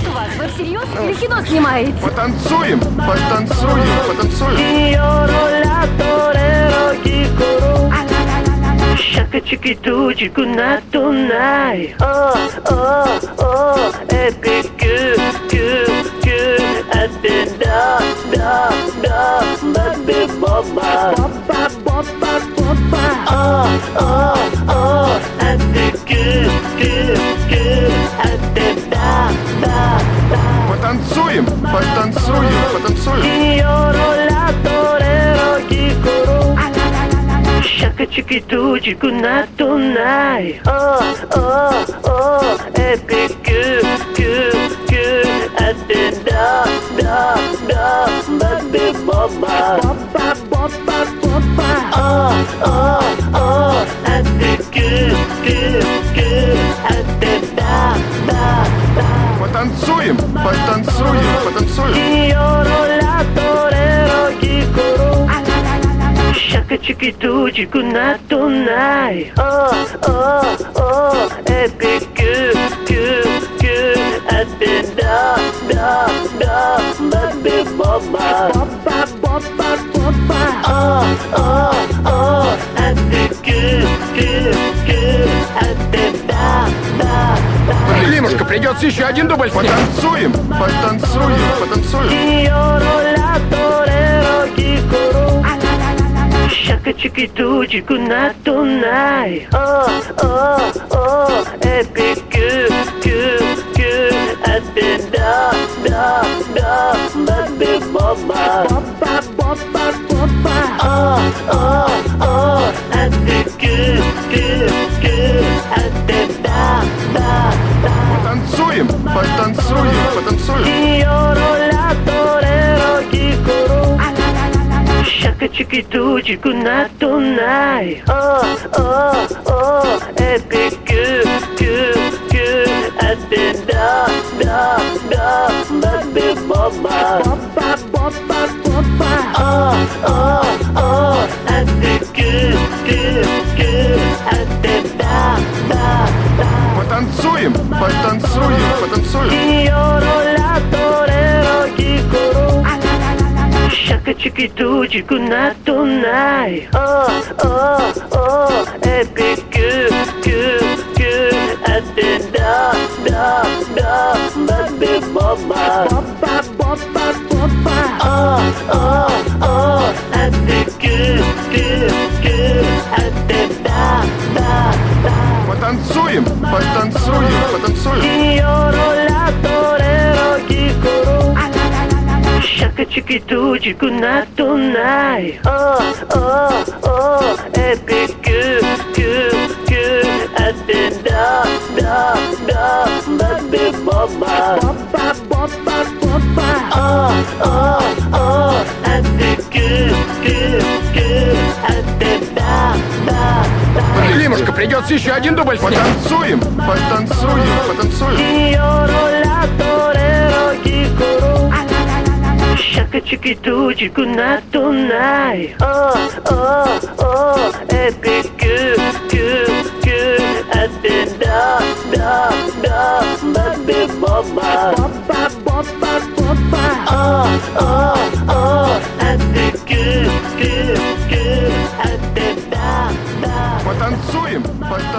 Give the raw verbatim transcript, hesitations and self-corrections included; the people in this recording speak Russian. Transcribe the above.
у вас? Вы всерьез или кино снимаете? Потанцуем, потанцуем, потанцуем. Shaka chiki do chiku na tonight. Oh oh oh, epic good good good. At the da da da, baby baba baba baba baba. Oh oh oh, at the good good good. At the da da da. Потанцуем, потанцуем, потанцуем. Lloro la torero kikoro. Shaka chiki do chiku na tonight. Oh oh oh, epic good good good. At the da da da, baby baba baba baba baba. Oh oh oh, at the good good good. At the da da da. Потанцуем, потанцуем, потанцуем. Lloro la torero kikoro. Shaka chiki do chiku na tonight. Oh oh oh, epic good good good. At the da da da, baby baba baba baba baba. Oh oh oh, at the good good good. At the da da da. Лимушка, придется еще один дубль снять. Потанцуем, потанцуем, потанцуем. Lloro la torero kikoro. Shaka chiki do chiku na tonight. Oh oh oh, epic good good good. At the da da da, baby baba baba baba baba. Oh oh oh, at the good good good. At the da da da. Потанцуем, потанцуем, потанцуем. Lloro la torero kikoro. Shaka chiki do chiku na tonight. Oh oh oh, epic good good good. At the da da da, baby baba baba baba baba. Oh oh oh, at the good good good. At the da da da. Потанцуем, потанцуем, потанцуем. Lloro la torero kikoro. Shaka chiki do chiku na tonight. Oh oh oh, epic good good good. At the da da da, baby baba baba baba baba. Oh oh oh, at the good good good. At the da da da. Потанцуем, потанцуем, потанцуем. Lloro la torero kikoro. Shaka chiki do chiku na tonight. Oh oh oh, epic good good good. At the da da da, baby baba baba baba baba. Oh oh oh, at the good good good. At the da da da. Лимушка, придется еще один дубль снять. Потанцуем, потанцуем, потанцуем. Lloro la torero kikoro. Shaka chiki do chiku na tonight. Oh oh oh, epic good good good. At the da da da, baby baba baba baba baba. Oh oh oh, at the good good good. At the da da. Потанцуем, потанцуем.